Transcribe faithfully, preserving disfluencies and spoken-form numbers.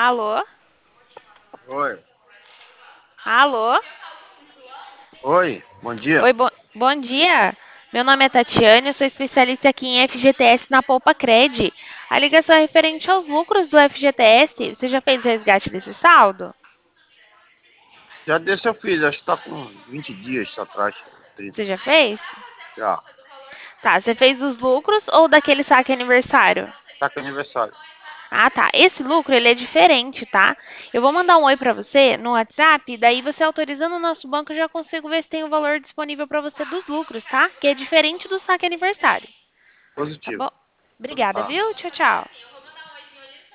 Alô? Oi. Alô? Oi, bom dia. Oi, bo- bom dia. Meu nome é Tatiane, eu sou especialista aqui em F G T S na Poupa Cred. A ligação é referente aos lucros do F G T S. Você já fez o resgate desse saldo? Já desse eu fiz, acho que tá com vinte dias atrás, trinta. Você já fez? Já. Tá, você fez dos lucros ou daquele saque aniversário? Tá com aniversário. Ah, tá. Esse lucro, ele é diferente, tá? Eu vou mandar um oi pra você no WhatsApp, daí você autorizando o nosso banco, eu já consigo ver se tem o valor disponível pra você dos lucros, tá? Que é diferente do saque aniversário. Tá Positivo. bom? Obrigada, Tá. viu? Tchau, tchau.